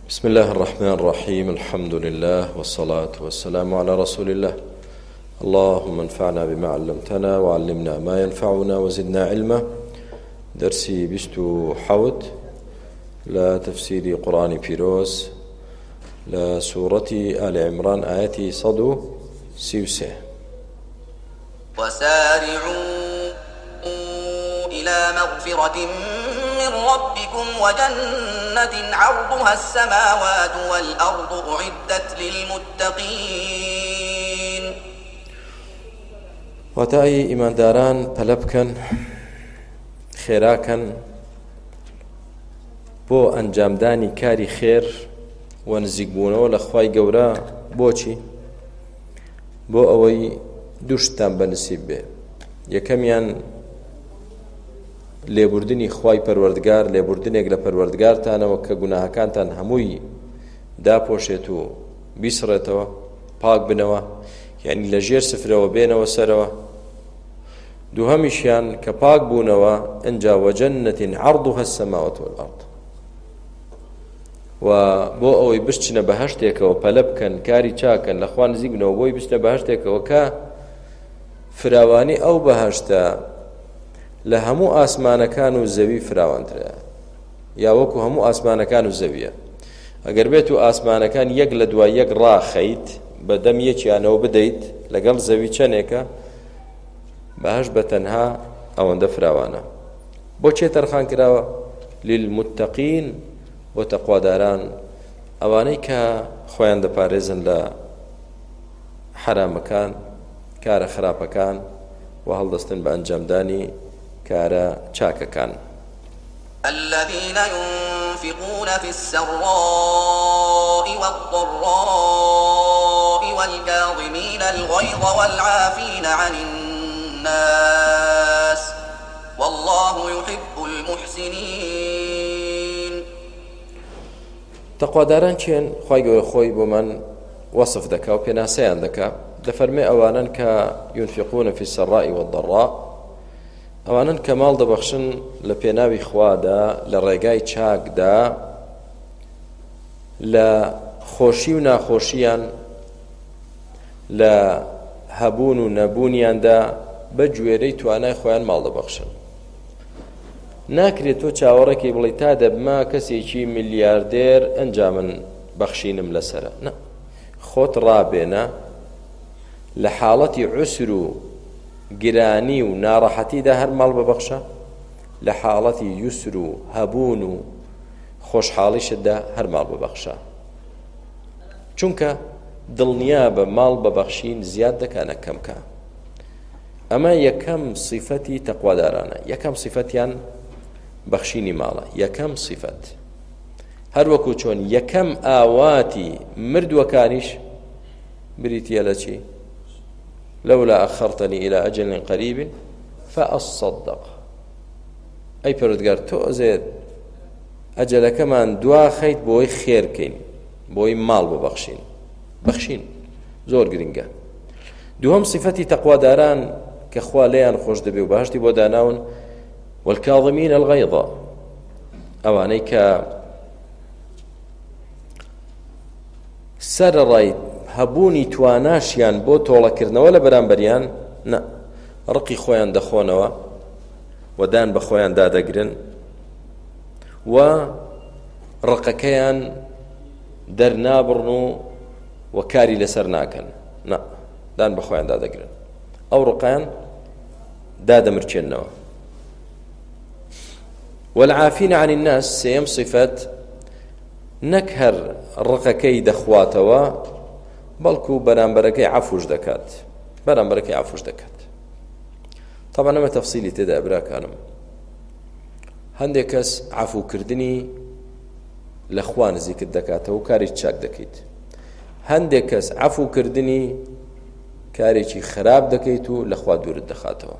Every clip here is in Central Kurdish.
بسم الله الرحمن الرحيم الحمد لله والصلاة والسلام على رسول الله اللهم انفعنا بما علمتنا وعلمنا ما ينفعنا وزدنا علما درسي بستو حوت لا تفسير قرآن بيروس لا سورة آل عمران آياتي صدو سيوسه وسارعوا إلى مغفرة من ربكم وجنة عرضها السماوات والأرض أعدت للمتقين وتأي إيمان داران پلبكن خيراكن بو أنجامداني كاري خير ونزيقبونه لخواي قورا بوچي بو أوي دوشتان بنسيب به يكميان لێبوردنی خوای پەروەردگار لێبوردنێک لە پەروەردگارتانەوە کە گوناهەکانتان هەمووی داپۆشێت و بیسڕێتەوە پاک بنەوە یعنی لە ژێر سفرەوە بێنەوە سەرەوە دووهەمیشیان کە پاک بوونەوە ئەنجا وەجەنەتین عەرضها السەماوات والأرض و بۆ ئەوەی بچنە بەهەشتێکەوە پەلە بکەن کاری چاکەن لە خوا نزیک بنەوە بۆی بچنە بەهەشتێکەوە کە فراوانی ئەو بەهەشتە لە هەموو ئاسمانەکان و زەوی فراوانترە یا وەکو هەموو ئاسمانەکان و زەویە ئەگەر بێت و ئاسمانەکان یەک لە دوای یەک ڕاخەیت بە دەم یەکیانەوە بدەیت لەگەڵ زەوی چەندێکە بەهەشت بەتەنها ئەوەندە فراوانە بۆ چێ تەرخان کراوە للمتقین بۆ تەقواداران ئەوانەی کە خۆیان دەپارێزن لە حرامەکان کارە خراپەکان و هەڵدەستن بە ئەنجامدانی كارا چاكا كان الذين ينفقون في السراء والضراء والكاظمين الغيظ والعافين عن الناس والله يحب المحسنين تقوى داران چين خوي بمن وصف دكا وبناسيان دكا دفرمي أوانا ينفقون في السراء والضراء ئەوانن کە ماڵ دەبەخشن لە پێناوی خوادا لە ڕێگای چاکدا لە خۆشی و ناخۆشییان لە هەبوون و نەبوونیاندا بە گوێرەی توانای خۆیان ماڵ دەبەخشن ناکرێت تۆ چاوەڕێکی بڵێ تا دەبما کەسێکی ملیاردێر ئەنجا من بەخشینم لەسرە نە خۆت ڕابێنە لە حاڵەتی عوسر و گرانی و ناڕەحەتیدا هەر ماڵ ببەخشە لە حاڵەتی یوسر و هەبوون و خۆشحاڵیشتدا هەر ماڵ ببەخشە چونکە دڵنیا بە ماڵ ببەخشین زیاد دەکانە کەمکە ئەمە یەکەم صیفەتی تەقوادارانە یەکەم صیفەتیان بەخشینی ماڵە یەکەم صیفەت هەر وەکو چۆن یەکەم ئاواتی مردووەکانیش بریتیە لە چی لولا أخرتني إلى أجل قريب فأصدق أي پروردگار تو زيد أجل كمان دوا خيت بوي خير كين بوي مال ببخشين زور گرنگا دوهم صفتي تقوى داران كخوا ليان خوش دبي وبهشتي بوداناون والكاظمين الغيظ أواني سر رايت هەبوونی تواناشیان بۆ تۆڵەکردنەوە لە بەرامبەریان نە ڕقی خۆیان دەخۆنەوە وەدان بە خۆیان دادەگرن و ڕقەکەیان دەرنابڕن و کاری لەسەر ناکەن نە دان بە خۆیان دادەگرن ئەو ڕقیان دادەمرچێنەوە والعافين عن الناس سيم صفات نەک هەر ڕقەکەی دەخواتەوە بەڵکو بەرامبەرەکەی عەفوش دەکات طبعا ئەمە تەفسیلی تێدا براکانم هەندێک کەس عەفوکردنی لە خوا نزیکت دەکاتەوە و کاری چاک دەکەیت هەندێک کەس عەفوکردنی کارێکی خراپ دەکەیت و لە خوا دوورت دەخاتەوە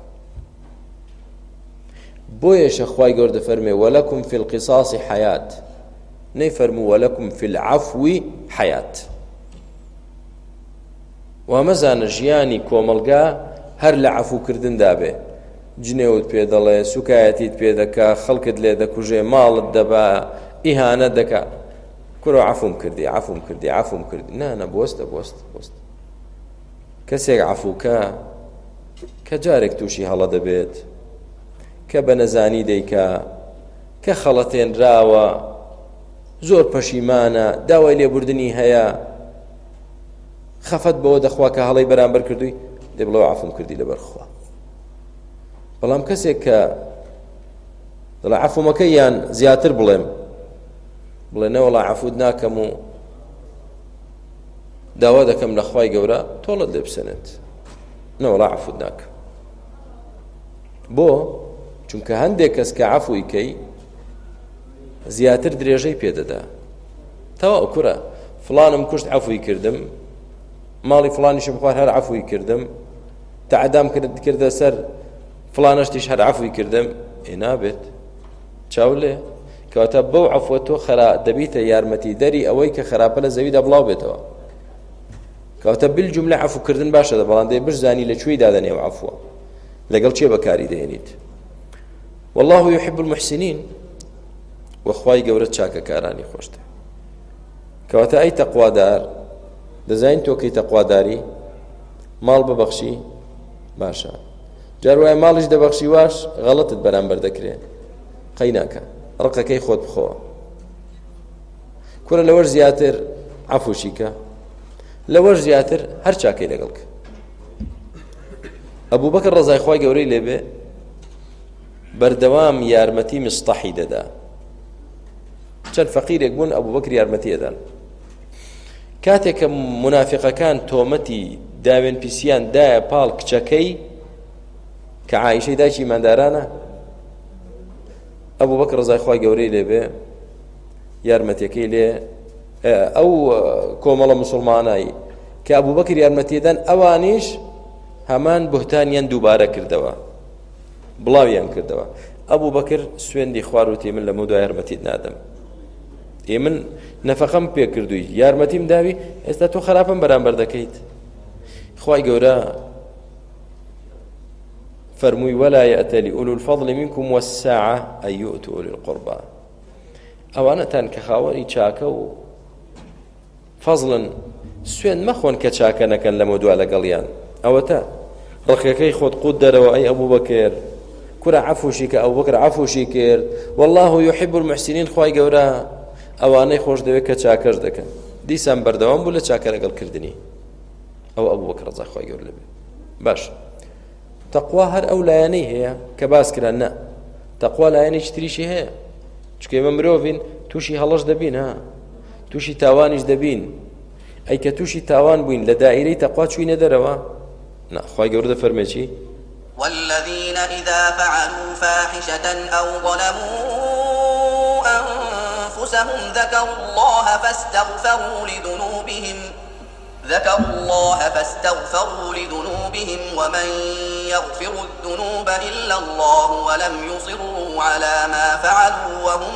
بۆیەشە خوای گەورە دەفەرمێ وەلەکم فی القصاص حەیات نەیفەرموو وەلەکم فی العەفو حەیات ومەزانە ژیانی کۆمەڵگا هەر لە عەفوکردندا بێ جنێوت پێ دەڵێ سوکایەتیت پێ دەکا خەڵکت لێ دەکوژێ ماڵت دەبا ئیهانەت دەکا کورە عەفوم کردی نا بوەستە کەسێک عەفوکە کە جارێک تووشی هەڵە دەبێت کە بە نەزانی دەیکا کە خەڵەتێنراوە زۆر پەشیمانە داوای لێبوردنی هەیە خەفەت بەوە دەخوا کە هەڵەی بەرامبەر کردووی دێ بڵێ عەفوم کردی لەبەرخوا. بەڵام کەسێک کە دەڵێ عەفومەکە یان زیاتر بڵێ نەوەڵا عەفوت ناکەم و داوا دەکەم لە خوای گەورە تۆڵت لێ بسەنێت نەوەڵا عەفوت ناکەم. بۆ چونکە هەندێک کەس کە عەفوی کەی زیاتر درێژەی پێدەدا تەواو کورە فڵانم کوشت عەفوی کردم ماڵی فڵانیشم خوارد هەر عەفوی کردم تەعەدام کردە سەر فڵانەشتیش هەر عەفوی کردم نابێت چاو لێ کەواتە بەو عەفوە تۆ دەبیتە یارمەتی دەری ئەوەی کە خراپە لە زەویدا بڵاو بێتەوە. کەواتە بالجوملە عەفوکردن باشە بەڵام دەی بشزانی لەکوێی دادەنێ عەفوە لەگەڵ چێ بەکاری دەهێنیت. والله يحب المحسنين وخوای گەورە چاکەکارانی خۆش دەوێت. کەواتە ئەی تەقوادار دەزانین تۆ کەی تەقواداری ماڵ ببەخشی باشە جار وایە ماڵیش دەبەخشی واش غەڵەتت بەرامبەر دەکرێت قەی ناکە ڕقەکەی خۆت بخۆوە کورە لەوەش زیاتر عەفوشی کە لەوەش زیاتر هەر چاکەی لەگەڵ کە. ئەبوو بەکر ڕەزای خوای گەورەی لێبێ بەردەوام یارمەتی مستەحی دەدا چەند فەقیرێک بوون ئەبوو بەکر یارمەتی دەدان کاتێک کە منافقەکان تۆمەتی داوێن پیسیان دایە پاڵ کچەکەی کە عایشەی دایکی ماندارانە ئەبوو بەکر ڕەزای خوای گەورەی لێبێ یارمەتیەکەی لێ ئەو کۆمەڵە موسڵمانایی کە ئەبوو بەکر یارمەتیدان ئەوانیش هەمان بوهتانیان دووبارە کردەوە بڵاویان کردەوە. ئەبوو بەکر سوێندی خواروتی من لە مودای یارمەتیت نادەم من نەفەقەم پێ کردووی یارمەتیم داوی ئێستا تۆ خراپم بەرامبەر دەکەیت. خوای گەورە فەرمووی ولا يأتل أولو الفضل منكم والساعة أن يؤتوا أولي القربى ئەوانەتان کە خاوەنی چاکە و فەزڵن سوێن مەخۆن کە چاکە نەکەن لە مودوا لەگەڵیان ئەوەتە ڕقەکەی خۆت قوت دەرەوە ئەی ئەبوو بەکر کورە عەفوشی کە ئەبوو بەکر عەفوشی کرد والله يحب المحسنين خوای گەورە ئەوانەی خۆش دەوێت کە چاکەش دەکەن دیسان بەردەوام بوو لە چاکە لەگەڵکردنی ئەو ئەبوو بەکر ڕەزای خوای گەورە لێبێ. باش تەقوا هەر ئەو لایەنەی هەیە کە باس کران نا تەقوا لایەنێکی تریشی هەیە چکە ئێمە مرۆڤین تووشی هەڵەش دەبین تووشی تاوانیش دەبین ئەی کە تووشی تاوان بووین لە دائیرەی تەقوا چووینە دەرەوە خوای گەورە دەفەرمێ چی والذين إذا فعلوا فاحشة أو ظلموا أنفسهم ذكروا الله فاستغفروا لذنوبهم ومن يغفر الذنوب إلا الله ولم يصروا على ما فعلوا وهم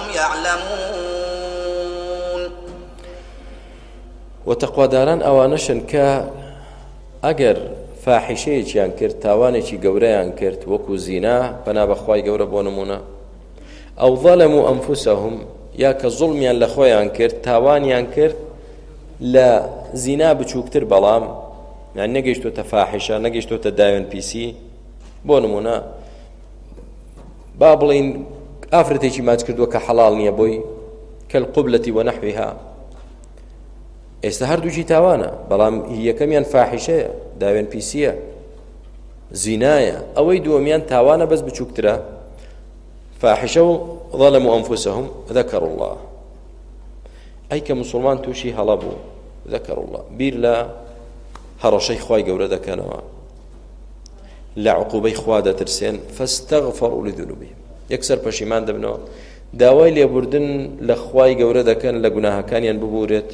يعلمون. وتقواداران ئەوانەشن کە ئەگەر فاحیشەیەکیان کرد تاوانێکی گەورەیان کرد وەکو زینا پەنا بەخوای گەورە بۆ نمونە ئەو ظەلەموا ئەنفوسەهم یا کە زوڵمیان لە خۆیان کرد تاوانیان کرد لە زینا بچووکتر بەڵام یان نەگەیشتۆتە فاحیشە نەگەیشتۆتە داوێن پیسی بۆ نمونە با بڵین ئافرەتێکی ماچ کردووە کە حەڵاڵ نییە بۆی کەلقوبلەتی وەنەحویها ئێستا هەردووچی تاوانە بەڵام یەکەمیان فاحیشەیە داوێن پیسیە زینایە ئەوەی دووەمیان تاوانە بەس بچووکترە فاحشە و ظەلەموا ئەنفوسەهم ذەکەروا الله ئەی کە مسلمان تووشی هەڵە بوو ذەکەروا الله بیر لە هەڕەشەی خوای گەورە دەکەنەوە لە عقوبەی خوا دەترسێن فاستغفروا لذنوبهم یەکسەر پەشیمان دەبنەوە داوای لێبوردن لە خوای گەورە دەکەن لە گوناهەکانیان ببورێت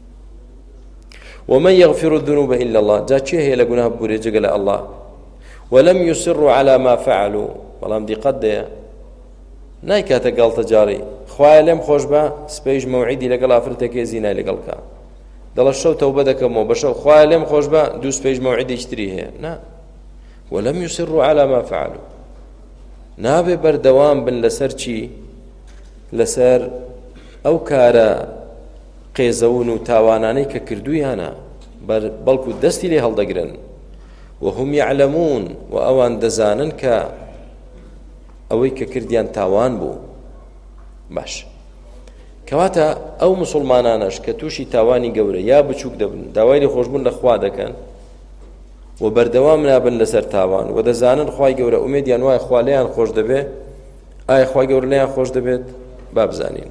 ومن يغفر الذنوب إلا الله جا چه هي لگناه بوري جگل الله ولم يصروا على ما فعلوا بلام دي قد نايكاتا قالت جاري خواه لم خوش با سبيج موعدي لقل افرتك زينا لقلك دل الشو توبه دكمو بشو خواه لم خوش با دو سبيج موعدي اشتريه نا ولم يصروا على ما فعلوا نابي بردوام بن لسر چي لسر او كارا قێزەون و تاوانانەی کە کردویانە بەڵکو دەستی لێ هەڵدەگرن وهم يعلمون و ئەوان دەزانن کە ئەوەی کە کردیان تاوان بوو. باش کەواتە ئەو مسلمانانەش کە تووشی تاوانی گەورە یا بچووک دەبن داوای لێ خۆشبوون لە خوا دەکەن و بەردەوام نابن لەسەر تاوان و دەزانن خوای گەورە ئومێدیان وایە خوا لێیان خۆش دەبێت، ئایا خوای گەورە لێیان خۆش دەبێت؟ با بزانین.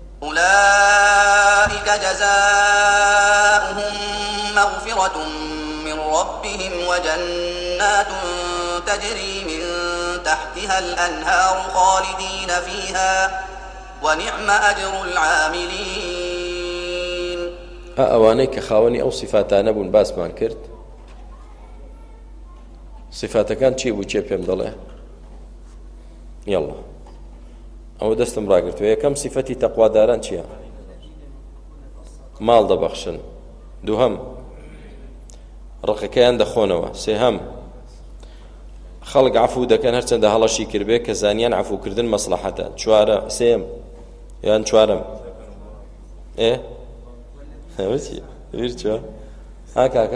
أولئك جزاؤهم مغفرة من ربهم وجنات تجري من تحتها الأنهار خالدين فيها ونعم أجر العاملين. ئەوانەی کە خاوەنی ئەو صفاتانە بوون باسمان کرد، صفاتەکان چی بوو؟ چێ پێم دەڵێ؟ یاڵڵا ئەوە دەستم ڕاگرتووە. یەکەم صفەتی تەقواداران چییە؟ ماڵ دەبەخشن. دووهەم ڕقەکەیان دەخۆنەوە. سێهەم خەڵک عەفو دەکەن هەرچەندە هەڵەشی کردبێ کە زانیان عەفوکردن مەسلەحەتە. چوارە سێم یان چوارەم وچی ویر چوە ها کاکە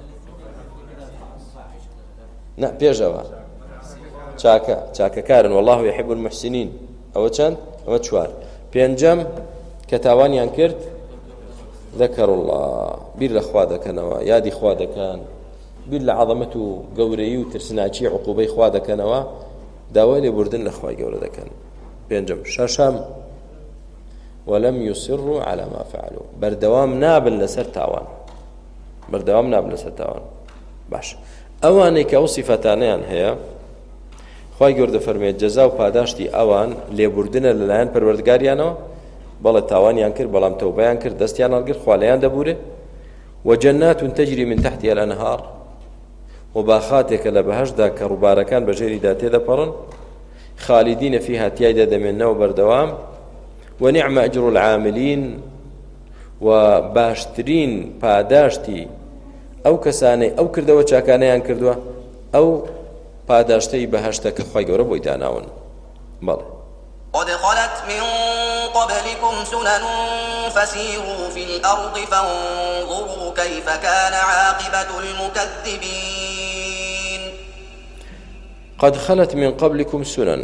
نە پێشەوە چاکەکارن والله يحب المحسنين. ئەوە چەند؟ ئەوە چوار. پێنجەم کە تاوانیان کرد ذەکەڕ الله، بیر لە خوا دەکەنەوە، یادی خوا دەکەن، بیر لە عەظەمەت و گەورەی و ترسناچی عوقوبەی خوا دەکەنەوە، داوای لێبوردن لە خوای گەورە دەکەن. پێنجەم. شەشەم ولم يصروا على ما فعلوا، بەردەوام نابن لەسەر تاوان، بەردەوام نابن لەسەر تاوان. باش ئەوانەی کە ئەو صیفەتانەیان هەیە خوای گەورە دەفەرمێت جەزا و پاداشتی ئەوان لێبوردنە لەلایەن پەروەردگاریانەوە، بەڵێ تاوانیان کرد بەڵام تەوبەیان کرد دەستیان هەڵگرت خوا لەیان دەبورێ. وجنات تجري من تحتها الأنهار، وباخاتێکە لە بەهەشدا کە ڕووبارەکان بەژێریدا تێدەپەڕن، خالدين فيها تیایدا دەمێننەوە بەردەوام. ونعم أجر العاملين، وباشترين پاداشتی ئەو کەسانەی ئەو کردەوە چاکانەیان کردووە ئەو پاداشتەی بەهەشتە کە خوای گەورە بۆی داناون. بەڵێ قد خلت من قبلكم سنن فسيروا في الأرض فانظروا كيف كان عاقبة المكذبين. قد خلت من قبلكم سنن،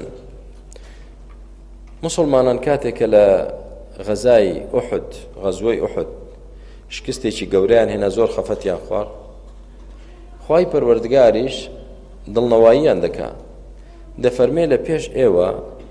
مسلمانان کاتێکە لە غەزای ئوحد، غەزوەی ئوحد شکستێکی گەورەیان هێنا، زۆر خەفەتیان خوارد، خوای پەروەردگاریش دڵنەواییان دەکا، دەفەرمێ لە پێش ئێوە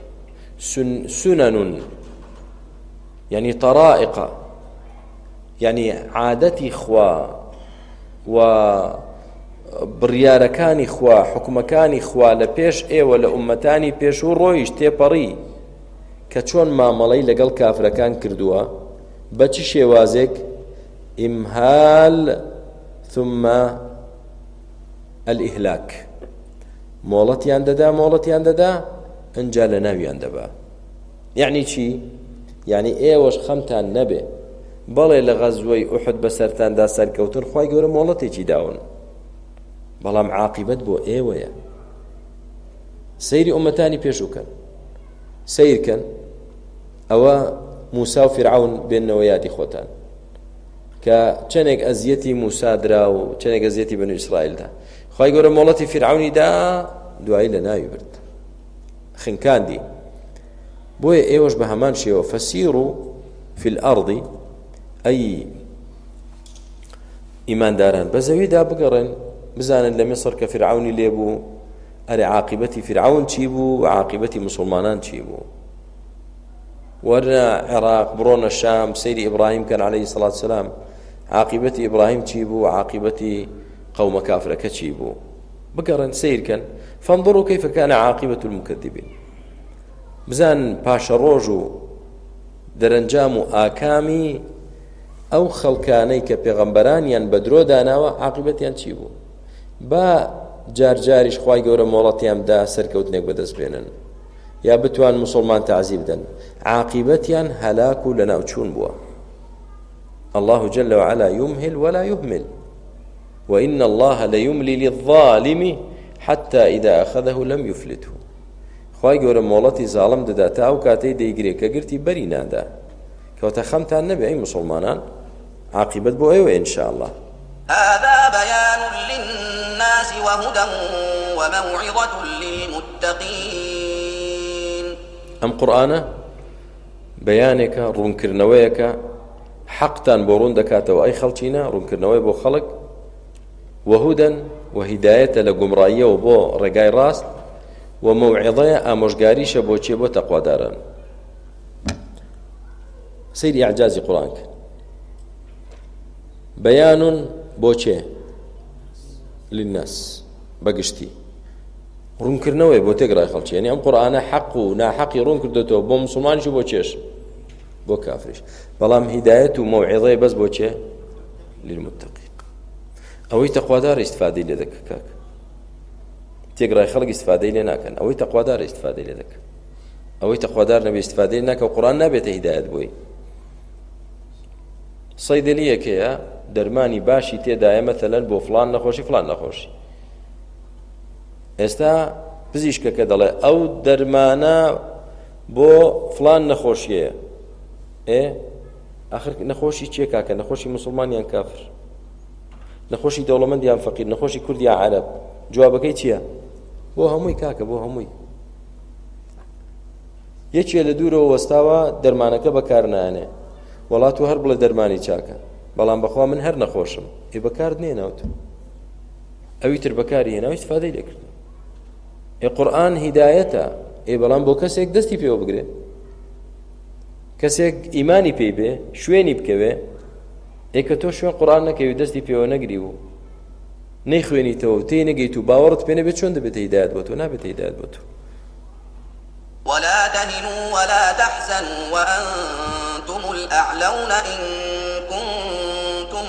سنن يعني طرائق، يعني عادەتی خوا و بڕیارەکانی خوا، حکومەکانی خوا لە پێش ئێوە لە ئومەتانی پێشوو ڕۆیش تێپەڕی کە چۆن مامەڵەی لەگەڵ کافرەکان کردووە بە چ شێوازێک؟ ئیمهال ثم الئیهلاک، مۆڵەتیان دەدا ئەنجا لە ناویان دەبا. یعنی چی؟ یعنی ئێوەش خەمتان نەبێ بەڵێ لە غەزوەی ئوحد بەسەرتاندا سەرکەوتن خوای گەورە مۆڵەتێکی داون، بەڵام عاقیبەت بۆ ئێوەیە. سەیری ئومەتانی پێشووکەن، سیرکەن ئەوە موسا و فرعون بێنەوە یادی خۆتان کە چەندێک ئەزیەتی موسا درا و چەندێک ئەزیەتی بەنو ئیسرائیلدا، خوای گەورە مۆڵەتی فرعونی دا دوایی لە ناوی برد، خنکاندی. بۆیە ئێوەش بە هەمان شێوە فەسیروا في الأرض، ئەی ئیمانداران بە زەویدا بگەڕێن، بزانن لە میسر کە فرعونی لێبوو ئەرێ عاقبەتی فرعون چی بوو و عاقبەتی مسلمانان چی بوو. وەرنە عێراق بڕۆنە شام، سەیری ئیبراهیم کەن عەلەیهی سەڵات وسەلام، عاقبەتی ئیبراهیم چی بوو و عاقبەتی قەومە کافرەکە چی بوو. بگەڕێن سیرکەن، فانظروا كيف كان عاقبة المكذبين، بزان پاشە ڕۆژ و دەرەنجام و ئاکامی ئەو خەڵکانەی کە پێغەمبەرانیان بە درۆ داناوە عاقبەتیان چی بوو، با جارجاریش خوای گەورە مۆڵەتیاندا سەرکەوتنێک بەدەست بێنن یا بتوان مسلمان تعزیب بدەن، عاقبەتیان هەلاک و لەناوچوون بووە. الله جل وعلا يمهل ولا يهمل وإن الله ليملي للظالم حتى إذا أخذه لم يفلته. خوای گەورە مۆڵەتی زاڵم دەدا تا ئەو کاتەی دەیگرێت کە گرتی بەری نادا، کەواتە خەمتان نەبێ ئەی مسلمانان عاقبەت بۆ ئێوە إن شاء الله. هذا بيان للناس وهدى وموعظة للمتقين. ئەم قورئانە بەیانێکە ڕوونکردنەوەیەکە حەقتان بۆ ڕوون دەکاتەوە ئەی خەڵکینە ڕوونکردنەوەی بۆ خەڵک وهودەن وهیدایەتە لە گومڕاییەوە بۆ ڕێگای ڕاست وموعظەیە ئامۆژگاریشە بۆ چێ بۆ تەقواداران. سەیری ئیعجازی قورئان کرد. بەیانون بۆ چێ للناس بەگشتی ڕوونکردنەوەی بۆ تێگڕای خەڵکی یعنی ئەم قورئانە حەق و ناحەقی ڕوون کردێتەوە بۆ موسڵمانیش و بۆ چێش بۆ کافریش بەڵام هیدایەت و مەوعیظەی بەس بۆ چێ للمتقین ئەوەی تەقوادار ئیستفادەی لێ دەکە کاک تێگڕای خەڵک ئیستفادەی لێ ناکەن ئەوەی تەقوادار ئیستفادەی لێ دەکە ئەوەی تەقوادار نەبێ ئیستفادەی لێ ناکە و قورئان نابێتە هیدایەت بۆی سەیدەلیەکەیە دەرمانی باشی تێدایە مەثەلەن بۆ فڵان نەخۆشی فڵان نەخۆشی ئێستا پزیشکەکە دەڵێ ئەو دەرمانە بۆ فڵان نەخۆشیەیە ئاخر نەخۆشی چیە کاکە نەخۆشی موسڵمان یان کافر نەخۆشی دەوڵەمەند یان فەقیر نەخۆشی کورد یان عەرەب جوابەکەی چییە بۆ هەمووی کاکە بۆ هەمووی یەکێ لە دوورەوە وەستاوە دەرمانەکە بەکار نایەنێ وڵات و هەر بڵێ دەرمانی چاکە بەڵام بەخوا من هەر نەخۆشم بەکار نێناوت ئەوی تر بەکاری هێناوی استفادەی لێکردن قورئان هیدایەتە بەڵام بۆ کەسێک دەستی پێوە بگرێ کەسێک ئیمانی پێی بێ شوێنی بکەوێ کە تۆ شوێن قورئان نەکەوی دەستی پێوە نەگری و نەیخوێنیتەوە و تێی نەگەیت و باوەڕت پێ نەبێت چۆن دەبێت هیدایەت بۆ تۆ نابێت هیدایەت بۆ تۆ ولا تهنوا ولا تحزنوا وأنتم الأعلون إن كنتم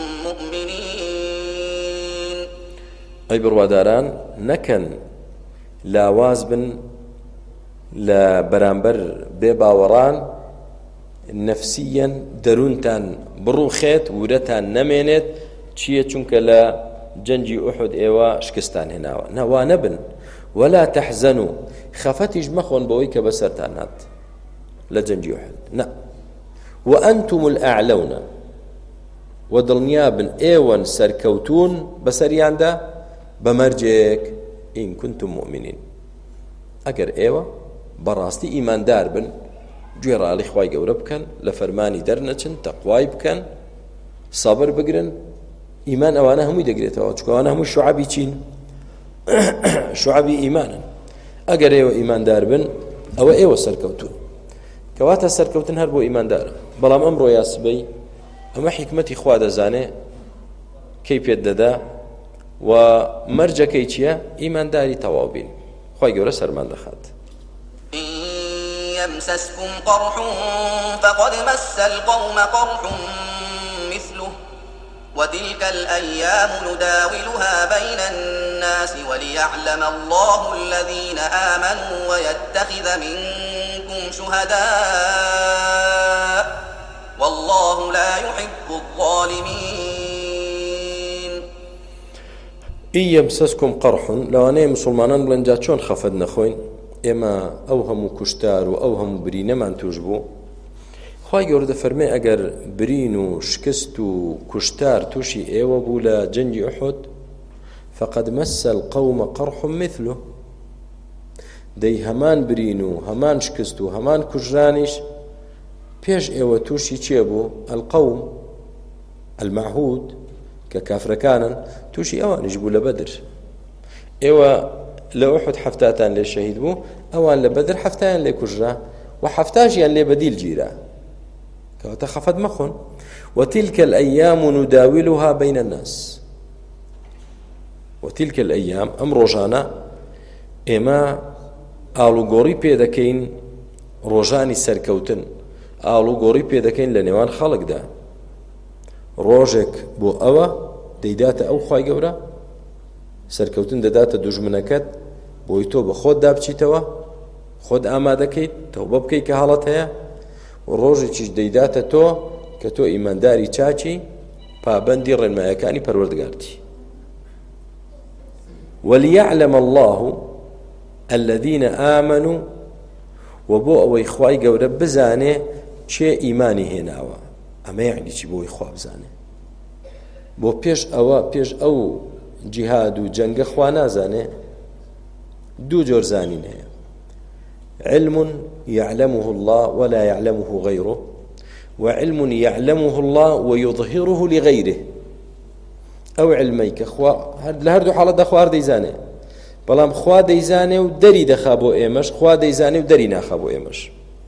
مؤمنين. أي برواداران نكن لاواز بن لا برامبر بباوران نفسيا درونتان بروخيت ورتان نمينت چیە چونکە لە جەنجی ئوحود ئێوە شکستان هێناوە نەوا نەبن ولا تحزنوا خەفەتیش مەخۆن بەوەی کە بەسەرتان هات لە جەنجی ئوحود نە وأنتم الأعلون ودڵنیا بن ئێوەن سەرکەوتون بەسەریاندا بەمەرجێک إن كنتم مؤمنين ئەگەر ئێوە بەڕاستی ئیماندار بن گوێڕاڵی خوای گەورە بکەن لە فەرمانی دەرنەچن تەقوای بکەن سەبر بگرن ئیمان ئەوانە هەمووی دەگرێتەوە چونکە ئەوانە هەمووی شوعەبی چین شوعەبی ئیمانن ئەگەر ئێوە ئیماندار بن ئەوە ئێوە سەرکەوتون کەواتە سەرکەوتن هەر بۆ ئیماندارە بەڵام ئەمڕۆ یاسبەی ئەمە حیکمەتی خوا دەزانێ کەی پێت دەدا و مەرجەکەی چییە ئیمانداری تەواو بین خوای گەورە سەرمان دەخات يمسسكم قرح فقد مس القوم قرح مثله وتلك الأيام نداولها بين الناس وليعلم الله الذين آمنوا ويتخذ منكم شهداء والله لا يحب الظالمين. إن يمسسكم قرح لو أنا مسلمانان بلنجا چۆن خەفەت نەخۆین ئێمە ئەو هەموو کوشتار و ئەو هەموو برینەمان توش بوو خوای گەورە دەفەرمێ ئەگەر برین و شکست و کوشتار تووشی ئێوە بوو لە جەنگی ئوحود فقد مس القوم قرح مثله دەی هەمان برین و هەمان شکست و هەمان کوژرانیش پێش ئێوە تووشی چێ بوو القوم المعهود کە کافرەکانن تووشی ئەوانیش بوو لە بەدر ئێوە لە ئوحود حەفتاتان لێ شەهید بوو ئەوان لە بەدر حەفتایان لێ کوژرا و حەفتاشیان لێ بەدیل گیرا کەواتە خەفەت مەخۆن وتلك الأيام نداولها بين الناس وتلك الأيام ئەم ڕۆژانە ئێمە ئاڵوگۆڕی پێ دەکەین ڕۆژانی سەرکەوتن ئاڵوگۆڕی پێ دەکەین لە نێوان خەڵکدا ڕۆژێک بۆ ئەوە دەیداتە ئەو خوای گەورە سەرکەوتن دەداتە دوژمنەکەت بۆی تۆ بە خۆت دابچیتەوە خۆت ئامادەکەیت تەوبە بکەیت کە هەڵەت هەیە و ڕۆژێکیش دەیداتە تۆ کە تۆ ئیمانداری چاچی پابەندی ڕێنمایەکانی پەروەردگارتی وليعلم الله الذين آمنوا وبو ئەوەی خوای گەورە بزانێ چێ ئیمانی هێناوە ئەمە یعنی چی بۆی خوا بزانێ بۆ پێش ئەو جیهاد و جەنگە خوا نازانێ دوو جۆر زانین هەیە علم يعلمه الله ولا يعلمه غيره وعلم يعلمه الله ويظهره لغيره أو علميك خوا لهردو حالة دخوار ديزانه بلام خوا ديزانه و دري دخابو ايمش خوا ديزانه و دري ناخابو ايمش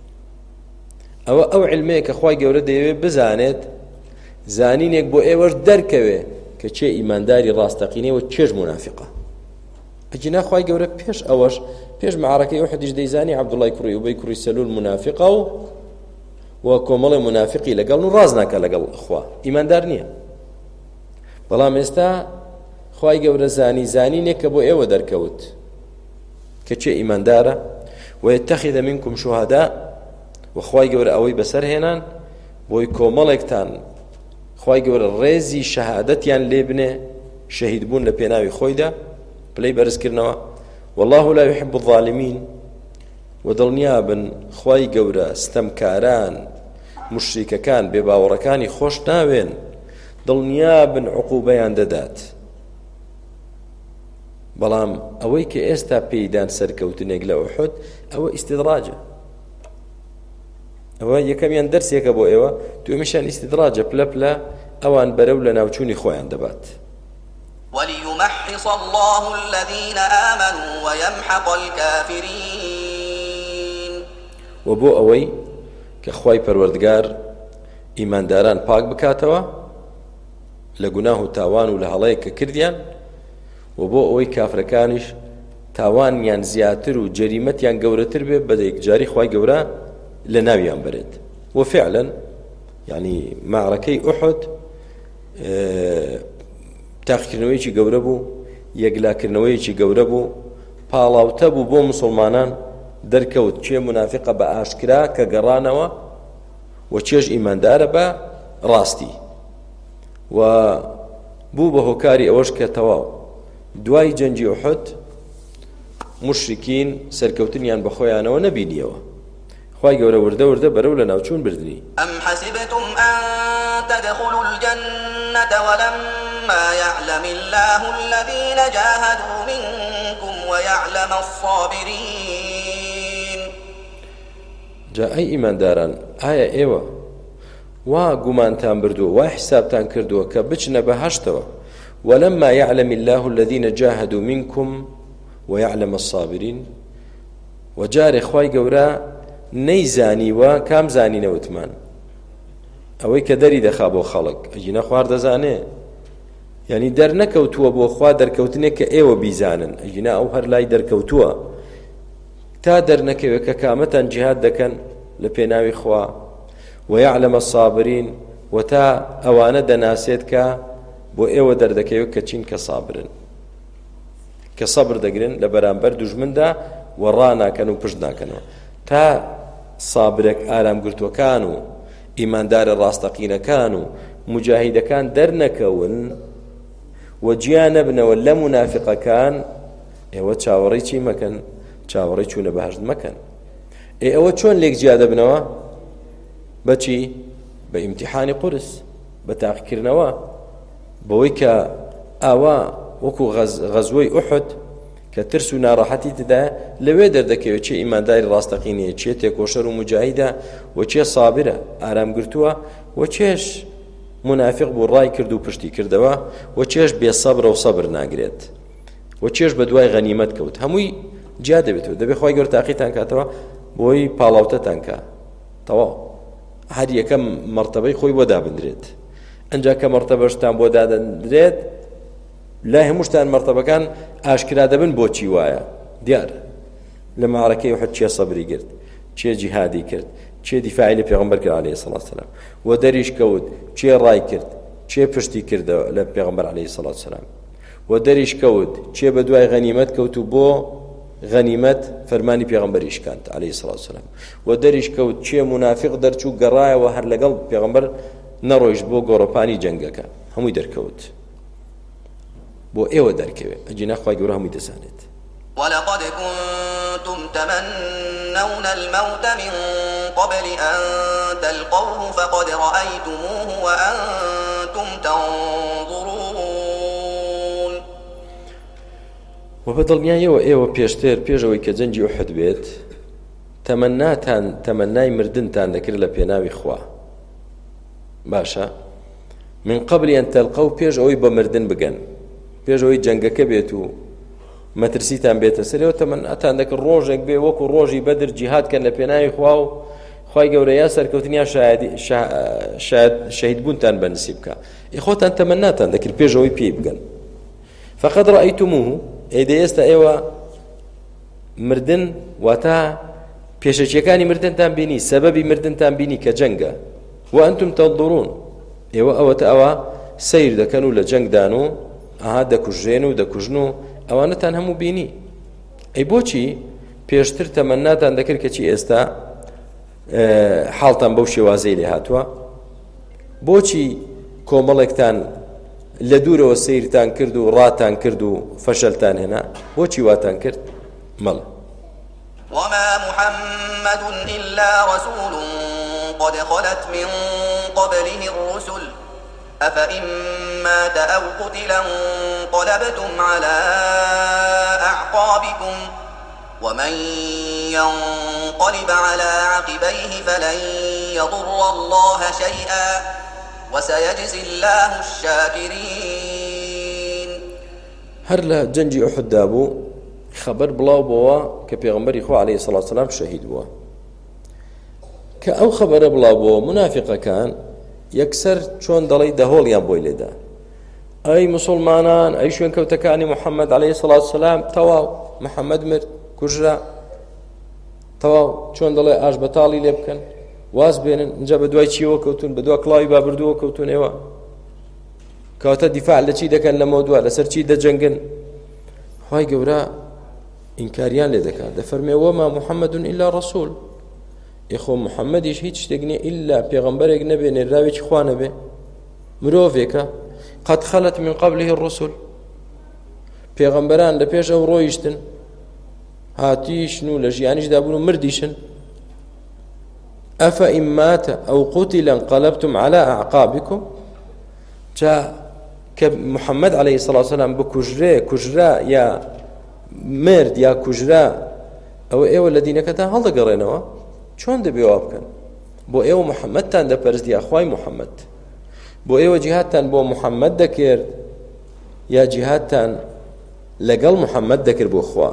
أو علميك خوا جورة ديوه بزانت زانينك بو ايوش دركوه كچه ايمانداري راستقينه و چش منافقه اجينا خوا جورة پیش معركة أحد ديزاني عبد الله كري وبي كري سلول منافقه وكمال منافقي لقال نرازناك لقال أخوا إيمان دارنيا بلا مستا خواي جور زاني نكبو إيوه دركوت كتش إيمان داره ويتخذ منكم شهداء وخواي جور أوي بسر هنان بوي كمالكتان خواي جور الرزي شهادتيان لبنه شهيد بون لبيناوي خويدا بلاي برز كرنوا والله لا يحب الظالمين ودڵنیابن خوای گەورە ستەمکاران مشریکەکان بێباوەڕەکانی خۆش ناوێن دڵنیابن عقوبەیان دەدات بەڵام ئەوەی کە ئێستا پێیدان سەرکەوتنێک لە ئوحود ئەوە ئیستیدراجە ئەوە یەکەمیان دەرسێکە بۆ ئێوە دوێمیشیان ئیستیدراجە پلە پلە ئەوان بەرەو لە ناوچوونی خۆیان دەبات وليمحص الله الذين آمنوا ويمحق الكافرين وبو أوي كخواي پروردگار إيمان داران پاک بكاتوا لقناه تاوان ولهلايك كرديان وبو أوي كافركانش تاوان يان زياتر وجريمت يان قورتر بدأ جاري خواي قورا لناويان برد وفعلا يعني معركة أحد تاقیکردنەوەیکی گەورە بوو یەکلاکردنەوەیکی گەورە بوو پاڵاوتە بوو بۆ مسلمانان دەرکەوت چێ منافقە بە ئاشکرا کە گەڕانەوە و چێش ئیماندارە بە ڕاستی و بوو بە هۆکاری ئەوەش کە تەواو دوای جەنگی ئوحود مشرکین سەرکەوتنیان بە خۆیانەوە نەبینیەوە خوای گەورە وردە بەرەو لە ناوچوون بردنی ئەم حەسیبتم ئەن تدخلوا الجنة ولما يعلم الله الذين جاهدوا منكم ويعلم الصابرين جا أي إيمان داران آية إيوة وا گومانتان بردو وا حسابتان کردو کە بچنە بەهەشتەوە ولما يعلم الله الذين جاهدوا منكم ويعلم الصابرين وجاري خوای گەورە نەیزانیوە کام زانینەوتمان ئەوەی کە دەری دەخا بۆ خەڵک ئەجینە خوار دەزانێ یعنی دەرنەکەوتووە بۆ خوا دەرکەوتنێک کە ئێوە بیزانن ئەجینە ئەو هەر لای دەرکەوتووە تا دەرنەکەوێت کە کامەتان جیهاد دەکەن لە پێناوی خوا ويعلم الصابرين وتا ئەوانە دەناسێت کە بۆ ئێوە دەردەکەوێت کە چین کە سابرن کە سەبر دەگرن لە بەرامبەر دوژمندا و ڕاناکەن و پشت ناکەنەوە تا سابرێک ئارامگرتوەکان و ئیماندارە ڕاستەقینەکان و مجاهیدەکان دەرنەکەون و گیان نەبنەوە لە منافقەکان ئێوە چاوەڕێی چی مەکەن چاوەڕێی چوونە بەهەشت مەکەن ئێوە چۆن لێک جیا دەبنەوە بەچی بە ئیمتیحانی قورس بە تاقیکردنەوە بەوەی کە ئاوا وەکو غەزوەی ئوحود کە ترس و ناڕەحەتی تدایە لەوێ دەردەکەوێت چێ ئیمانداری ڕاستەقینەیە چێ تێکۆشەر و مجاهیدە و چێ سابرە ئارامگرتووە و چێش منافق بوو ڕای کرد و پشتی کردەوە و چێش بێسەبرە و سەبر ناگرێت و چێش بە دوای غەنیمەت کەوت هەمووی جیا دەبێتەوە دەبێت خوای گەورە تاقیتان کاتەوە بۆی پاڵاوتەتان کە تەواو هەر یەکەم مەرتەبەی خۆی بۆ دابدرێت ئەنجا کە مەرتەبەشتان بۆ دادەدرێت لای هەمووشتان مەرتەبەکان ئاشکرا دەبن بۆچی وایە دیارە لە مەعرەکەی ئوحود چێ سەبری کرد چێ جیهادی کرد چێ دیفاعی لە پێغەمبەر کرد عەلەیهی سەڵات وسەلام و دەریش کەوت چێ ڕای کرد چێ پشتی کردەوە لە پێغەمبەر عەلەیهی سەڵات وسەلام و دەریش کەوت چێ بە دوای غەنیمەت کەوت و بۆ غەنیمەت فەرمانی پێغەمبەری شکاند عەلەیهی سەڵات وسەلام و دەریش کەوت چێ منافق دەرچوو گەڕایەوە هەر لەگەڵ پێغەمبەر نەڕۆیشت بۆ گۆڕەپانی جەنگەکە هەمووی دەرکەوت بۆ ئێوە دەرکەوێت ئەجینە خوای گەورە هەمووی دەزانێت ولقد كنتم تمنون الموت من قبل أن تلقوه فقد رأيتموه وأنتم تنظرون وبدڵنیایەوە ئێوە پێشتر پێشەوەی کە جەنگی ئوحد بێت تەمەنای مردنتان دەکرد لە پێناوی خوا باشە من قبل أن تلقوا پێش ئەوەی بە مردن بگەن پێش ئەوەی جەنگەکە بێت و مەترسیتان بێتە سەرەوە تەمەناتان دەکرد ڕۆژێک بێ وەکو ڕۆژی بەدر جیهادکەن لە پێناوی خوا و خوای گەورە یا سەرکەوتن یا شەهید بوونتان بەنسیب بکە خۆتان تەمەناتان دەکرد پێش ئەوەی پێی بگەن فقد رأيتموه ئێدە ئێستا ئێوە مردن واتە پێشەچیەکانی مردنتان بینی سەبەبی مردنتان بینی کە جەنگە وأنتم تنظرون ئێوە ئەوەتە ئەوە سەیر دەکەن و لە جەنگدان و ئاها دەکوژێن و دەکوژن و ئەوانەتان هەموو بینی ئەی بۆچی پێشتر تەمەناتان دەکرد کە چی ئێستا حاڵتان بەو شێوازەی لێ هاتووە بۆچی کۆمەڵێکتان لە دوورەوە سەیرتان کرد و ڕاتان کرد و فەشەلتان هێنا بۆچی واتان کرد مەڵە وما محمد إلا رسول قد خلت من قبله الرسل أفإن مات أو قتل انقلبتم على أعقابكم ومن ينقلب على عقبيه فلن يضر الله شيئا وسيجزي الله الشاكرين هەر لە جەنگی ئوحد دابوو خەبەر بڵاو بووە کە پێغەمبەری خوا عەلەیهی سەڵات وسەلام شەهید بووە کە ئەو خەبەرە بڵاو بووە منافقەکان یەکسەر چۆن دەڵێی دەهۆڵیان بۆی لێدا ئەی موسڵمانان ئەی شوێنکەوتەکانی محەممەد عەلەیهی سەڵات وسەلام تەواو محەممەد مرد کوژرا تەواو چۆن دەڵێ ئاش بەتاڵی لێ بکەن واز بێنن اینجا بە دوای چیەوە کەوتون بە دوای کڵاوی بابردووە کەوتون ئێوە کەواتە دیفاع لە چی دەکەن لەمەوە دووە لەسەر چی دەجەنگن خوای گەورە ئینکاریان لێ دەکات دەفەرمێ وەما محەممەد إلا ڕەسوول ئێخۆ محەممەدیش هیچ شتێک نییە ئیلا پێغەمبەرێک نەبێ نێراوێکی خوا نەبێ مرۆڤێکە قەد خەلەت من قەبلیه الرسل پێغەمبەران لە پێش ئەو ڕۆیشتن هاتیشن و لە ژیانیشدا بوون و مردیشن ئەفەئین ماتە ئەو قوتیلە انقەلەبتم على أعقابكم جا کە محەممەد عەلەیهی سەڵات وسەلام کوژرا یا مرد یا کوژرا ئەوە ئێوە لە دینەکەتان هەڵدەگەڕێنەوە چۆن دەبێەوە بکەن بۆ ئێوە محەممەدتان دەپەرست یا خوای محەممەد بۆ ئێوە جیهادتان بۆ محەممەد دەکرد یا جیهادتان لەگەڵ محەممەد دەکرد بۆ خوا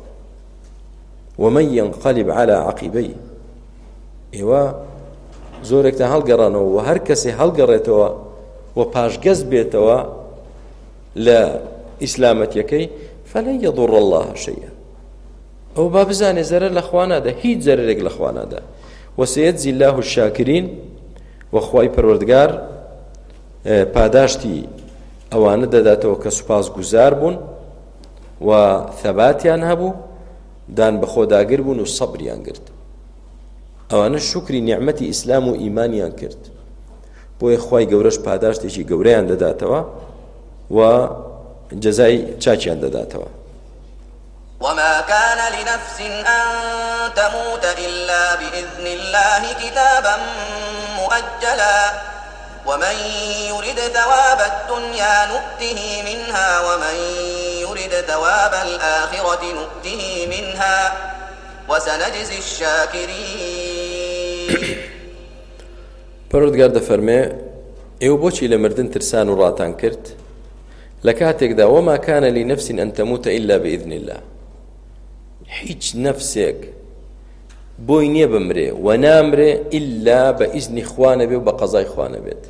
ومن ينقلب على عقبيه ئێوە زۆرێکتان هەڵگەڕانەوە و هەر کەسێ هەڵگەڕێتەوە و پاشگەز بێتەوە لە ئیسلامەتیەکەی فلن يضر الله شيئا ئەو با بزانێ زەرەر لە خوا نادا هیچ زەرێک لە خوا نادا وسيجزي الله الشاكرين وخوای پەروەردگار پاداشتی ئەوانە دەداتەوە کە سوپاس گوزار بوون و ثەباتیان هەبوو دان بە خۆداگر بوون و سەبریان کرد ئەوانە شکری نیعمەتی ئیسلام و ئیمانیان کرد بۆیە خوای گەورەش پاداشتێکی گەورەیان دەداتەوە و جەزای چاچیان دەداتەوە وما كان لنفس أن تموت إلا بإذن الله كتابا مؤجلا ومن يرد ثواب الدنيا نؤته منها ومن يرد ثواب الآخرة نؤته منها وسنجزي الشاكرين پەروەردگار دەفەرمێ ئێوە بۆچی لە مردن ترسان و ڕاتان کرد لە کاتێکدا وما كان لنفس أن تموت إلا بإذن الله هیچ نەفسێک بۆی نییە بمرێ و نامرێ ئیلا بە ئیزنی خوا نەبێ و بە قەزای خوا نەبێت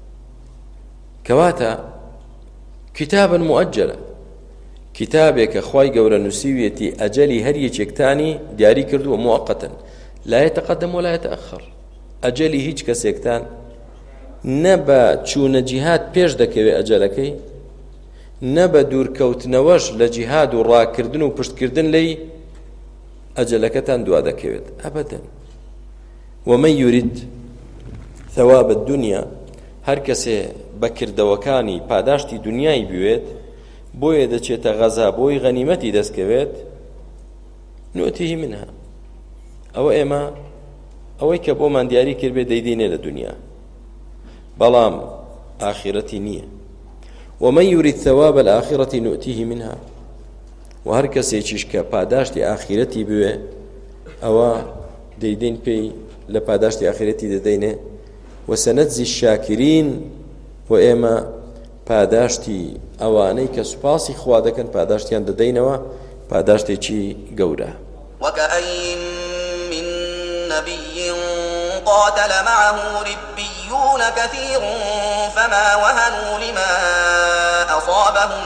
کەواتە کتابا مؤجلا کتابێکە خوای گەورە نووسیویەتی ئەجەلی هەر یەکێکتانی دیاری کردووە موقتا لا يتقدم ولا يتأخر ئەجەلی هیچ کەسێکتان نە بە چوونە جیهاد پێش دەکەوێت ئەجەلەکەی نە بە دوورکەوتنەوەش لە جیهاد و ڕاکردن و پشتکردن لی ئەجەلەکەتان دوا دەکەوێت ئەبەدەن ومن يريد ثواب الدنيا هەر کەسێ بەکردەوەکانی پاداشتی دنیای بوێت بۆیە دەچێتە غەزا بۆی غەنیمەتی دەستکەوێت نوتیه منها ئەوە ئێمە ئەوەی کە بۆمان دیاری کرد بێ دەیدینێ لە دنیا بەڵام ئاخرەتی نییە ومن يريد ثواب الآخرة نؤتيه منها وهر کەسێکیش کە پاداشتی ئاخرەتی بوێ ئەوە دەیدین پێی لە پاداشتی ئاخرەتی دەدەینێ وسنجزي الشاكرين وإما پاداشتی ئەوانەی کە سوپاسی خوا دەکەن پاداشتیان دەدەینەوە پاداشتێکی گەورە وكأين من نبي قاتل معه ربيون كثير فما وهنوا لما أصابهم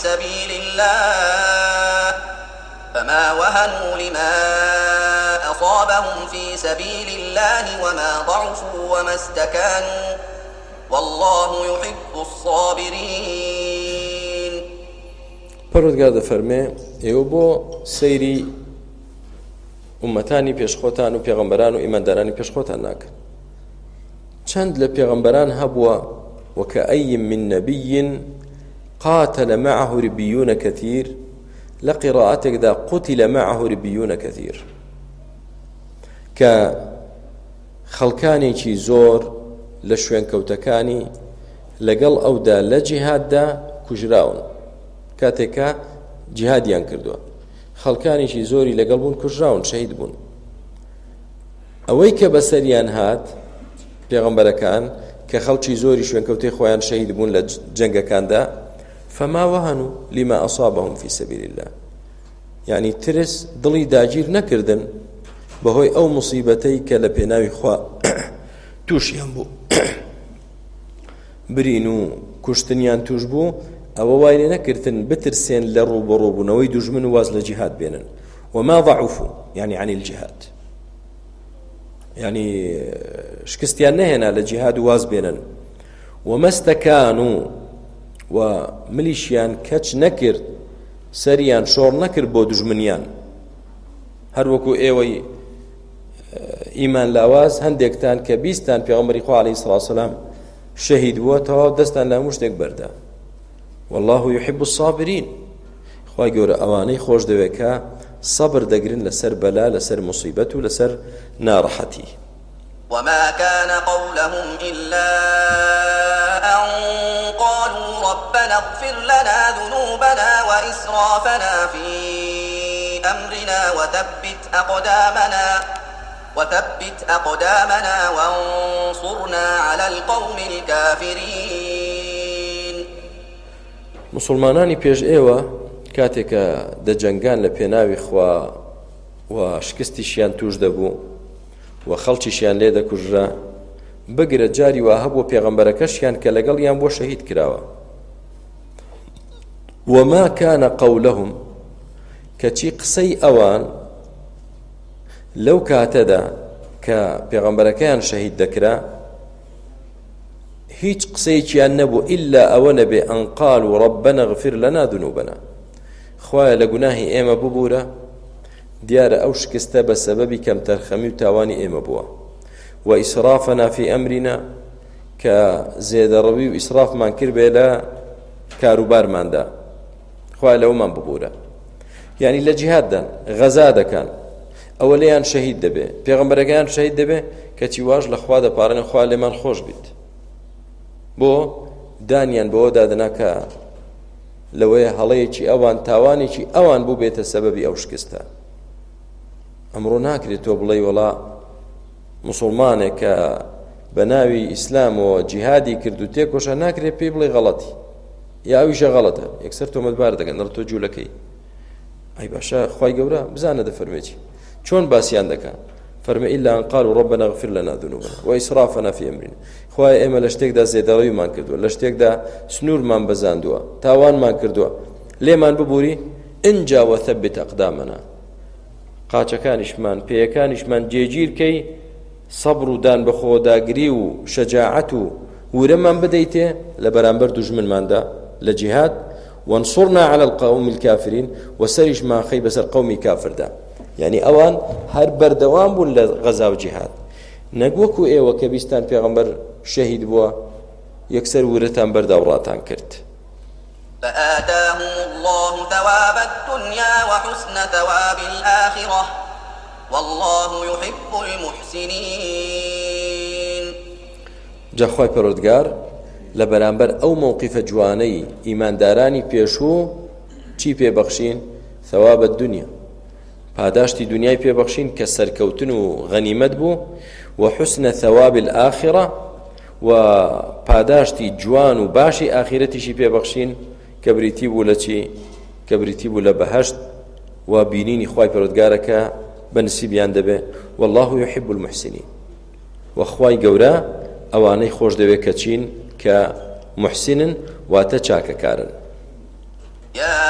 في سبيل الله وما ضعفوا وما استكانوا والله يحب الصابرين. پەروەردگار دەفەرمێ ئێوە بۆ سەیری ئومەتانی پێشخۆتان و پێغەمبەران و ئیماندارانی پێشخۆتان ناکەن. چەند لە پێغەمبەران هەبووە وكأي من نبي قاتل معه ربيون كثير لقراءتك ذا قتل معه ربيون كثير كخلكاني زور لشوين كوتكاني لقل أودا لجهاد دا كجراون كاتكا جهاديان كردوا خلكاني زوري لقل بون كجراون شهيد بون أويك بسريان هات پیغمبرکان که خلچی زوری شوین کوتی خویان شهید بون لجنگ کاندا فما وهنوا لما أصابهم في سبيل الله يعني ترس ضلي داجير نكردن بهوي أو مصيبتي كالبيناوي خوا توشيان بو برينو كشتنيان توشبو أو وايلي نكردن بترسين لروبروبو نوي دجمن واز لجهاد بينن وما ضعفوا يعني عن الجهاد يعني شكستيان نهنا لجهاد واز بينن وما استكانوا ومليشيان كاتش نكر سريان شور نكر بو دجمنيان هر وكو ايوي ايمان لاواز هندكتان كبيستان پیغمبر خو عليه الصلاه والسلام شهيد وتو دستان لا مشتك بردا والله يحب الصابرين خو جور اواني خوش دويكا صبر دقرن لسر بلا لسر مصيبته لسر نارحتي وما كان قولهم إلا أن قالوا ربنا اغفر لنا ذنوبنا وإسرافنا في أمرنا وثبت أقدامنا وانصرنا على القوم الكافرين. مسلمانانی پیش ایوه کاتێکە دەجەنگان لە پێناوی خوا و شکستیشیان توش دەبوو و خەڵکیشیان لێ دەکوژرا بگرە جاری وا هەبوو پێغەمبەرەکەشیان کە لەگەڵیان بۆ شەهید کراوە وما كان قولهم کەچی قسەی ئەوان لەو کاتەدا کە پێغەمبەرەکەیان شەهید دەکرا هیچ قسەیەکیان نەبوو ئیلا ئەوە نەبێ ئەن قالوا ربنا اغفر لنا ذنوبنا خوایە لە گوناهی ئێمە ببوورە دیارە ئەو شکستە بە سەبەبی کەم تەرخەمی و تاوانی ئێمە بووە و ئیسرافنا فی ئەمرینا کە زێدەڕەوی و ئیسرافمان کرد بێ لە کاروبارماندا خوایە لەومان ببوورە یعنی لە جیهاددان غەزا دەکەن ئەوە لێیان شەهید دەبێ پێغەمبەرەکەیان شەهید دەبێ کەچی واش لە خوا دەپارێنێ خوا لێمان خۆش بیت بۆ دانیان بەوە دادنا کە لەوەیە هەڵەیەکی ئەوان تاوانێکی ئەوان بوو بێتە سەبەبی ئەو شکستە ئەمڕۆ ناکرێت تۆ بڵێی وەڵا موسڵمانێک کە بە ناوی ئیسلام و جیهادی کرد و تێکۆشە ناکرێت پێی بڵێ غەڵەتی یا ئەویشە غەڵەتە یەکسەر تۆمەتبار دەکەن دەڵێ تۆ جوولەکەی ئەی باشە خوای گەورە بزانە دەفەرمێتی چۆن باسییان دەکات فەرمێ ئیلا ئەن قالوا ربنا اغفر لنا ذنوبنا وإسرافنا في أمرنا خوای ئێمە لە شتێکدا زێدەڕەویمان کردووە لە شتێکدا سنوورمان بەزاندووە تاوانمان کردووە لێمان ببووری ئینجا وثبت أقدامنا قاچەکانیشمان پێیەکانیشمان جێگیرکەی سەبر و دان بەخۆ داگری و شەجاعەت و ورەمان بدەیتێ لە بەرامبەر دوژمنماندا لە جیهاد وانصرنا على القوم الكافرين وسرجمان خەی بەسەر قومی کافردا يعني ئەوان هەر بەردەوام بوون لە غەزا و جیهاد نەگوەکو ئێوە کە بیستان پێغەمبەر شەهید بووە یەکسەر ورەتان بەرداوڕاتان کرد فآتاهم الله ثواب الدنيا وحسن ثواب الآخرة والله يحب المحسنين. جا خوای پەروەردگار لە بەرامبەر ئەو مووقیفە جوانەی ئیماندارانی پێشوو چی پێبەخشین؟ ثەوابە دنیا، پاداشتی دنیای پێبەخشین کە سەرکەوتن و غەنیمەت بوو، و حسنە ثەواب الآخرە، و پاداشتی جوان و باشی ئاخرەتیشی پێبەخشین کە بریتی بوو لە چی؟ کە بریتی بوو لە بەهەشت و بینینی خوای پەروەردگارەکە بەنسیبیان دەبێ. والله يحب المحسنين. وخوای گەورە ئەوانەی خۆش دەوێت کە چین؟ کە محسنن، واتە چاکەکارن. يا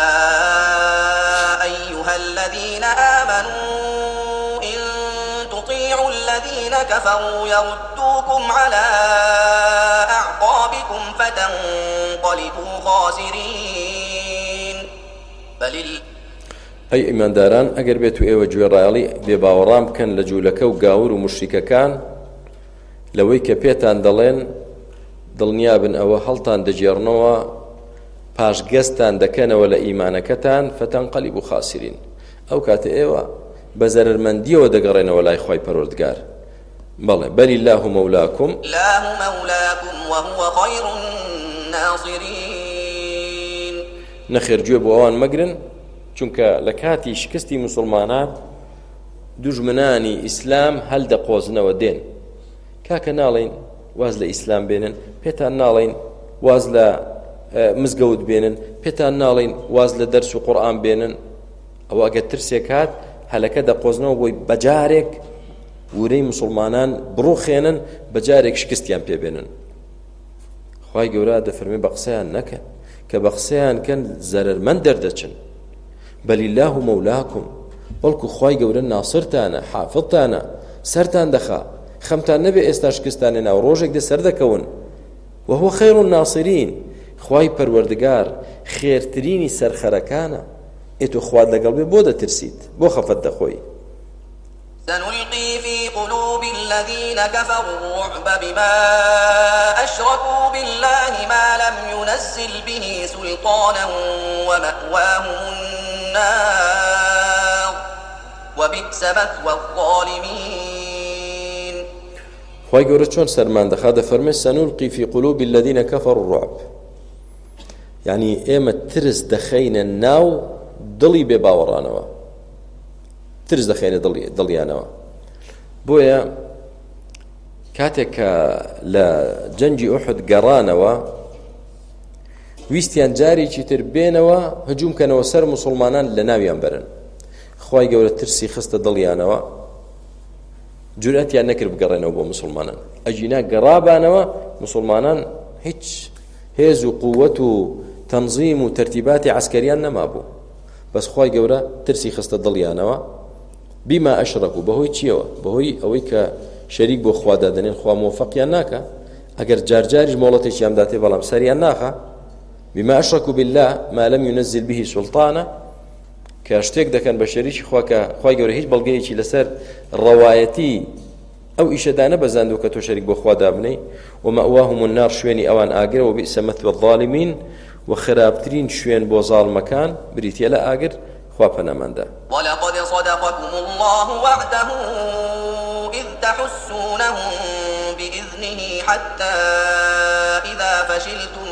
أيها الذين آمنوا إن تطيعوا الذين كفروا يردوكم على أعقابكم فتنقلبوا خاسرين. ئەی ئیمانداران، ئەگەر بێت و ئێوە گوێڕایەڵی بێباوەڕام بکەن لە جوولەکە و گاور و مشریکەکان لەوەی کە پێتان دەڵێن، دڵنیابن ئەوە هەڵتان دەجێڕنەوە، پاشگەستان دەکەنەوە لە ئیمانەکەتان، فتەنقەلیبوا خاسرین. ئەو کاتە ئێوە بە زەرمەندیەوە دەگەڕێنەوە لای خوای پەروەردگار. بەڵێ بەل الله مولاکم وهو خير الناصرين. نەخێر گوێ بۆ ئەوان مەگرن، چونکە لە کاتی شکستی موسڵمانان دوژمنانی ئیسلام هەلدەقۆزنەوە دێن. کاکە ناڵێن واز لە ئیسلام بێنن، پێتان ناڵێن واز لە مزگەوت بێنن، پێتان ناڵێن واز لە دەرس و قورئان بێنن. ئەوە ئەگەر ترسێک هات هەلەکە دەقۆزنەوە بۆی بەجارێک ورەی موسڵمانان بڕوخێنن، بەجارێک شکستیان پێبێنن. خوای گەورە دەفەرمێ بە قسەیان نەکەن، کە بە قسەیان کەن زەرەرمەند دەردەچن. بەل الله مولاکم، بەڵکو خوای گەورە ناسرتانە، حافظتانە، سەرتان دەخا، خەمتان نەبێ ئێستا شکستانێ ناو، ڕۆژێک دە سەر دەکەون. وهو خير الناصرين. خوای پەروەردگار خێرترینی سەرخەرەکانە. ئێتۆ خواد لەگەڵ بێ بۆ دەترسیت، بۆ خەفەت دەخۆی. سنلقي في قلوب الذين كفروا الرعب بما أشركوا بالله ما لم ينزل به سلطانا ومأواهم النار وبئس مثوى الظالمين. خوای گەورە چۆن سەرمان دەخا؟ دەفەرمێ سنلقي في قلوب الذين كفروا الرعب، یعنی ئێمە ترس دەخەینە ناو دڵی بێ باوەڕانەوە، ترس دەخەینە دڵیانەوە. بۆیە کاتێک کە لە جەنگی ئوحد گەڕانەوە، ویستیان جارێکی تر بێنەوە هجوم کەنەوە سەر موسڵمانان لە ناویان بەرن. خوای گەورە ترسی خستە دڵیانەوە، جورئەتیان نەکرد بگەڕێنەوە بۆ موسڵمانان. ئەجینا گەڕابانەوە، موسڵمانان هیچ هێز و قووەت و تەنظیم و تەرتیباتی عسکەریان نەما بوو. بەس خوای گەورە ترسی خستە دڵیانەوە. بما ئەشرەکو، بەهۆی چیەوە؟ بەهۆی ئەوەی کە شەریک بۆ خوا دادەنێن، خوا مۆفەقیان ناکە. ئەگەر جارجاریش مۆڵەتێکیان داتێ بەڵام سەریان ناخە. بما ئەشرەکو بالله ما لم ينزل به سلطانە، کە شتێک دەکەن بە شەریکی خوا کە خوای گەورە هیچ بەڵگەیەکی لەسەر ڕەوایەتی ئەو ئیشەدا نەبەزاندوو کە تۆ شەریک بۆ خوا دابنەی. ومأواهم النار، شوێنی ئەوان ئاگر، وبئس مثوى الظالمين، وخرابترین شوێن بۆ زاڵمەکان بریتیە لە ئاگر. خوا پەناماندا. ولقد صدقكم الله وعده إذ تحسونهم بإذنه حتى إذا فشلتم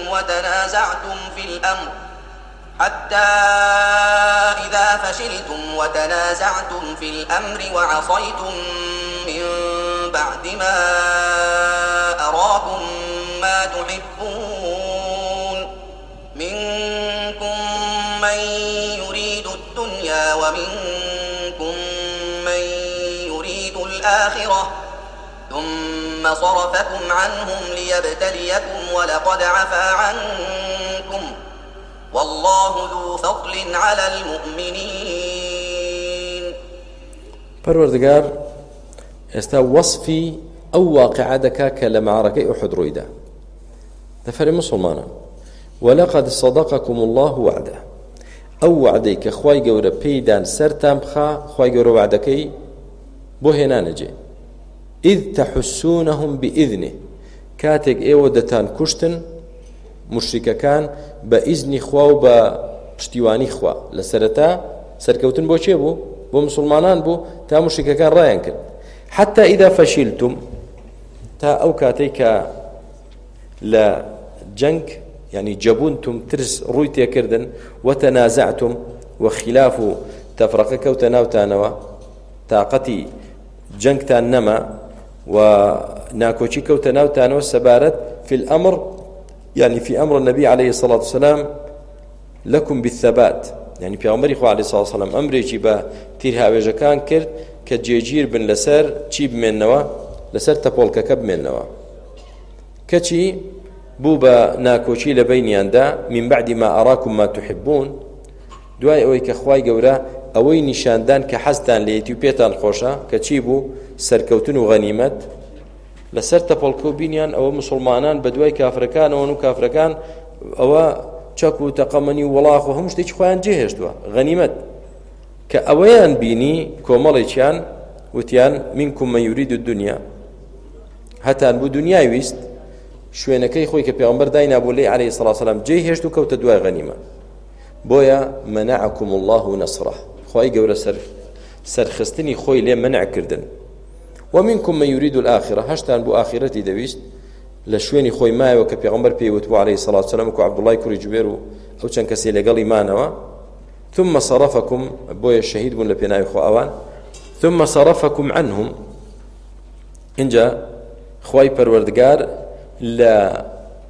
وتنازعتم في الأمر وعصيتم من بعد ما أراكم ما تحبون منكم من يريد الدنيا ومنكم من يريد الآخرة ثم صرفكم عنهم ليبتليكم ولقد عفا عنكم والله ذو فضل على المؤمنين. پەروەردگار ئێستا وەصفی ئەو واقعە دەکا کە لە معرەکەی ئوحد ڕوویدا. دەفەرمێ مسلمانان ولقد صدقكم الله وعده، ئەو وعدەی کە خوای گەورە پێیدان سەرتان بخا، خوای گەورە وعدەکەی بۆ هێنانەجێ. إذ تحسونهم بإذنه، کاتێک ئێوە دەتان کوشتن مشریکەکان بە ئیزنی خوا و بە پشتیوانی خوا. لە سەرەتا سەرکەوتن بۆ چێ بوو؟ بۆ مسلمانان بوو تا مشرکەکان ڕایان کرد حتى إذا فشلتم تا ئەو کاتەی کە لە جەنگ يعني جبنتم ترس ڕووی تێکردن وتنازعتم وخلاف و تەفرەقە کەوتە ناوتانەوە تاقەتی جەنگتان نەما و ناکۆچی کەوتە ناوتانەوە سەبارەت في الأمر يعني في أمر النبي عليه الصلاة والسلام لكم بالثبات يعني پیامبری خو عليه الصلاة والسلام ئەمرێکی بە تیرهاوێژەکان کرد کە جێگیر بن لەسەر چی بمێننەوە لەسەر تەپۆڵکەکە بمێننەوە کەچی بوو بە ناکۆچی لە بەینیاندا من بعد ما أراكم ما تحبون دوای ئەوەی کە خوای گەورە ئەوەی نیشاندان کە حەزتان لێیەتی و پێتان خۆشە کە چی بوو سەرکەوتن و غەنیمەت لەسەر تەپۆڵکە و بینیان ئەوە مسلمانان بە دوای کافرەکانەوە و کافرەکان ئەوە چەک و تەقەمەنی و وڵاخ و هەموو شتێکی خۆیان جێهێشتووە غەنیمەت کە ئەوەیان بینی کۆمەڵێکیان وتیان منکم من یورید الدنیا هەتان بوو دنیای ویست شوێنەکەی خۆی کە پێغەمبەر داینابوو لێی عەلەیهی سەڵاتو وسەلام جێهێشت و کەوتە دوای غەنیمە بۆیە منعکم الله نەسرە خوای گەورە سەرخستنی خۆی لێ منع کردن ومنكم من يريد الآخرة هشتان بو آخرتي دويست لشويني خوي ماي وكا پیغمبر بيوتبو عليه الصلاة والسلام وكو عبد الله كوري جبيرو أو چن كسي لقل إيمانوا ثم صرفكم بويا الشهيد بون لبناي خو أوان ثم صرفكم عنهم إنجا خواي پروردگار لا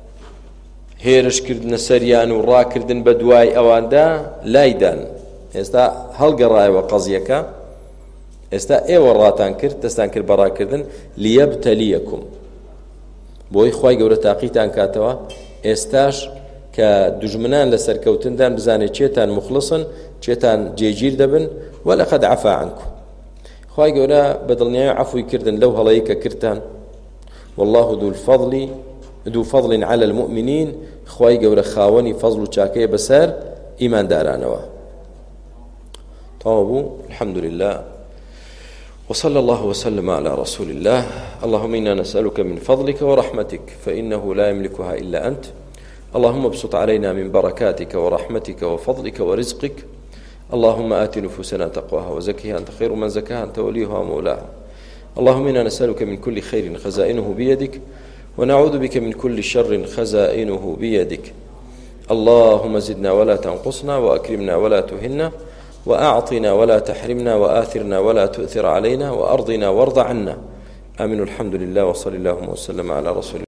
هيرش كردن سريان و را كردن بدواي أوان دا لايدان استا هلقراي وقضيكا ئێستا ئێوە ڕاتان کرد دەستان کرد بەڕاکردن لیەبتەلیەکم بۆی خوای گەورە تاقیتان کاتەوە ئێستاش کە دوژمنان لە سەرکەوتندان بزانێت چێتان مخلصن چێتان جێگیر دەبن وەلەقەد عەفا عنکم خوای گەورە بەدڵنیایی عەفوی کردن لەو هەڵەیە کە کردتان والله ذو فضل على المؤمنين خوای گەورە خاوەنی فەزڵ و چاکەیە بەسەر ئیماندارانەوە تەواو بوو الحەمد لله وصلى الله وسلم على رسول الله اللهم إنا نسألك من فضلك ورحمتك فإنه لا يملكها إلا أنت اللهم ابسط علينا من بركاتك ورحمتك وفضلك ورزقك اللهم آت نفوسنا تقواها وزكها أنت خير من زكاها أنت وليها ومولاها اللهم إنا نسألك من كل خير خزائنه بيدك ونعوذ بك من كل شر خزائنه بيدك اللهم زدنا ولا تنقصنا وأكرمنا ولا تهنا وأعطنا ولا تحرمنا وآثرنا ولا تؤثر علينا وأرضنا وارض عنا آمين الحمد لله وصلى الله وسلم على رسول الله